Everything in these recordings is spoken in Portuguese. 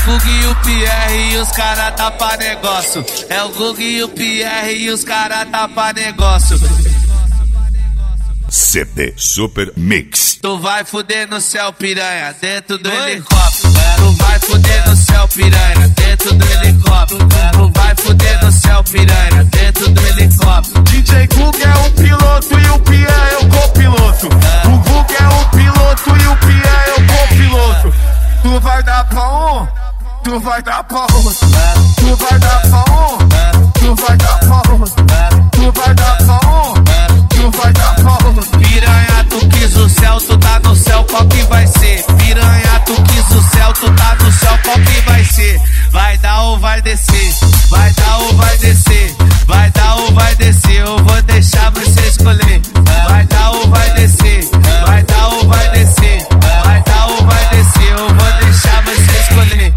Gug e o Pierre e os cara tá pra negócio. É o Gug e o Pierre e os cara tá pra negócio. CD Super Mix. Tu vai fuder no céu, piranha, dentro do helicóptero. Tu vai fuder no céu, piranha, dentro do helicóptero. Tu vai fuder no céu, piranha, dentro do helicóptero. DJ Gug é o piloto e o Pierre é o copiloto. O Gug é o piloto e o Pierre é o copiloto. Tu vai dar pra um, tu vai dar pra outro. Tu vai dar pra um, tu vai dar pra outro. Tu vai dar pra um, tu vai dar pra outro. Piranha, tu quis o céu, tu tá no céu, qual que vai ser? Piranha, tu quis o céu, tu tá no céu, qual que vai ser? Vai dar ou vai descer? Vai dar ou vai descer? Vai dar ou vai descer? Eu vou deixar você escolher. Vai dar ou vai descer? Vai dar ou vai descer? Vai dar ou vai descer? Eu vou deixar você escolher.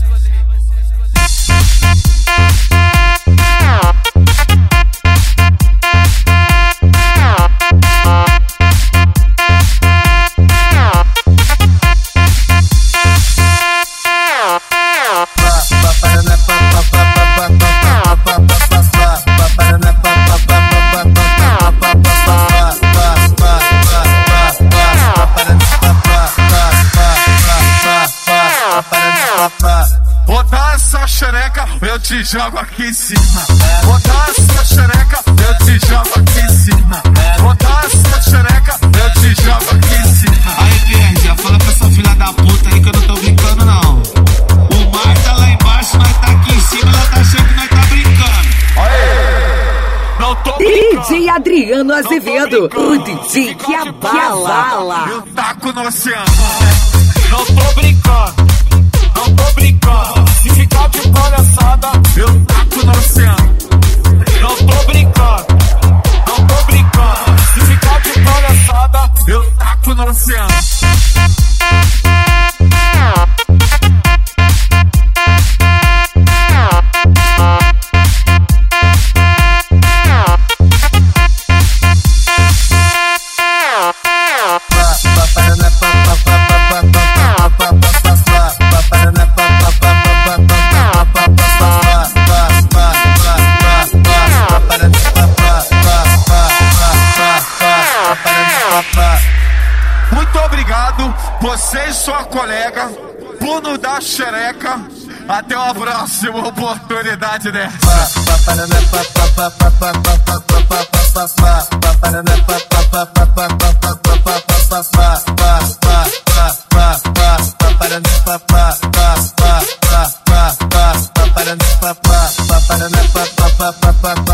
Botar essa xereca, eu te jogo aqui em cima. Botar essa xereca, eu te jogo aqui em cima. Botar essa xereca, eu te jogo aqui em cima. Aí, Pierre, já fala pra essa filha da puta aí que eu não tô brincando, não. O mar tá lá embaixo, nós tá aqui em cima, ela tá achando que nós tá brincando. Não tô brincando. DJ Adriano Azevedo, o DJ que abala. Eu taco no oceano. Não tô brincando, não tô brincando. Se ficar de palhaçada, Eu taco no oceano. não tô brincando, não tô brincando. Se ficar de palhaçada, Eu taco no oceano. Muito obrigado, você e sua colega, por nos dar xereca. Até uma próxima oportunidade dessa. Pa